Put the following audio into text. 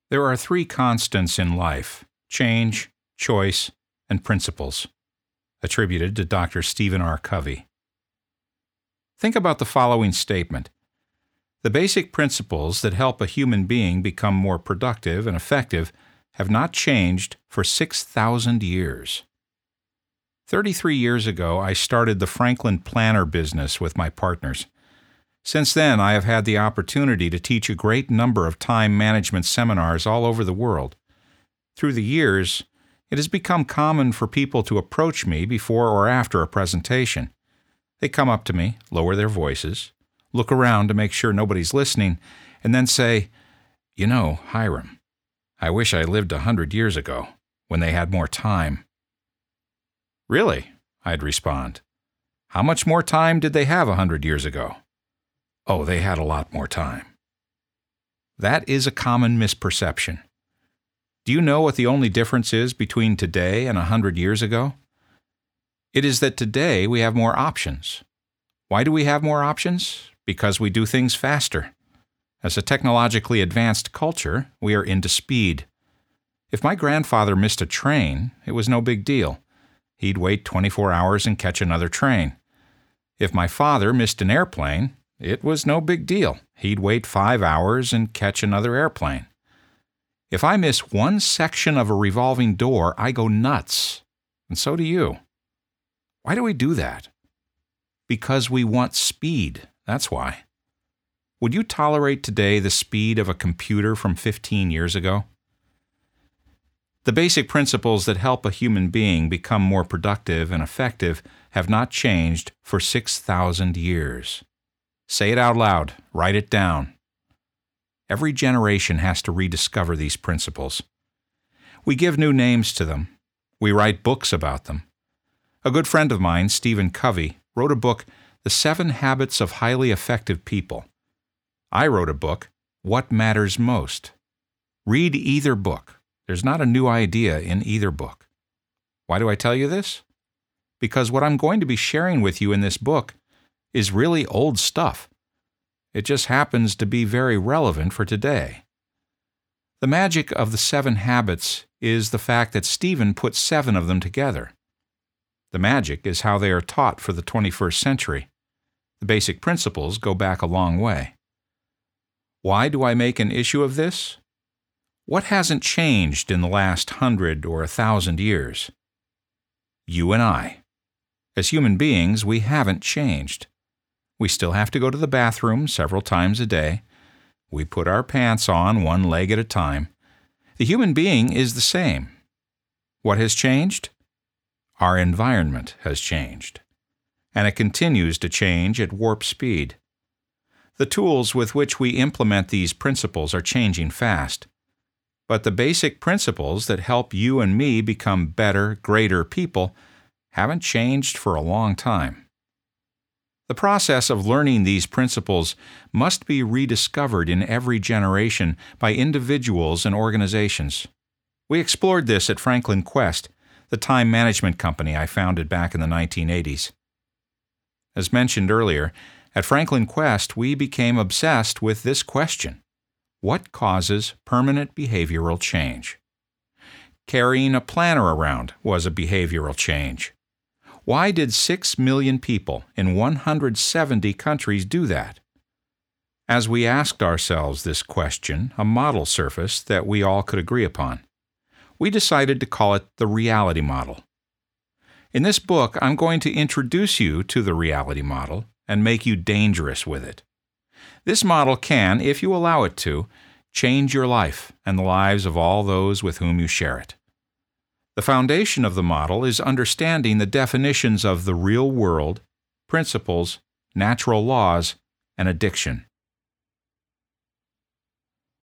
There are three constants in life: change, choice, and principles. Attributed to Dr. Stephen R. Covey. Think about the following statement. The basic principles that help a human being become more productive and effective have not changed for 6,000 years. 33 years ago, I started the Franklin Planner business with my partners. Since then, I have had the opportunity to teach a great number of time management seminars all over the world. Through the years, it has become common for people to approach me before or after a presentation. They come up to me, lower their voices, look around to make sure nobody's listening, and then say, "You know, Hiram, I wish I lived 100 years ago, when they had more time." "Really?" I'd respond. "How much more time did they have 100 years ago?" "Oh, they had a lot more time." That is a common misperception. Do you know what the only difference is between today and 100 years ago? It is that today we have more options. Why do we have more options? Because we do things faster. As a technologically advanced culture, we are into speed. If my grandfather missed a train, it was no big deal. He'd wait 24 hours and catch another train. If my father missed an airplane, it was no big deal. He'd wait 5 hours and catch another airplane. If I miss one section of a revolving door, I go nuts. And so do you. Why do we do that? Because we want speed. That's why. Would you tolerate today the speed of a computer from 15 years ago? The basic principles that help a human being become more productive and effective have not changed for 6,000 years. Say it out loud. Write it down. Every generation has to rediscover these principles. We give new names to them. We write books about them. A good friend of mine, Stephen Covey, wrote a book, The 7 Habits of Highly Effective People. I wrote a book, What Matters Most. Read either book. There's not a new idea in either book. Why do I tell you this? Because what I'm going to be sharing with you in this book is really old stuff. It just happens to be very relevant for today. The magic of the 7 habits is the fact that Stephen put 7 of them together. The magic is how they are taught for the 21st century. The basic principles go back a long way. Why do I make an issue of this? What hasn't changed in the last 100 or 1,000 years? You and I. As human beings, we haven't changed. We still have to go to the bathroom several times a day. We put our pants on one leg at a time. The human being is the same. What has changed? Our environment has changed. And it continues to change at warp speed. The tools with which we implement these principles are changing fast. But the basic principles that help you and me become better, greater people haven't changed for a long time. The process of learning these principles must be rediscovered in every generation by individuals and organizations. We explored this at Franklin Quest, the time management company I founded back in the 1980s. As mentioned earlier, at Franklin Quest we became obsessed with this question: what causes permanent behavioral change? Carrying a planner around was a behavioral change. Why did 6 million people in 170 countries do that? As we asked ourselves this question, a model surfaced that we all could agree upon. We decided to call it the reality model. In this book, I'm going to introduce you to the reality model and make you dangerous with it. This model can, if you allow it to, change your life and the lives of all those with whom you share it. The foundation of the model is understanding the definitions of the real world, principles, natural laws, and addiction.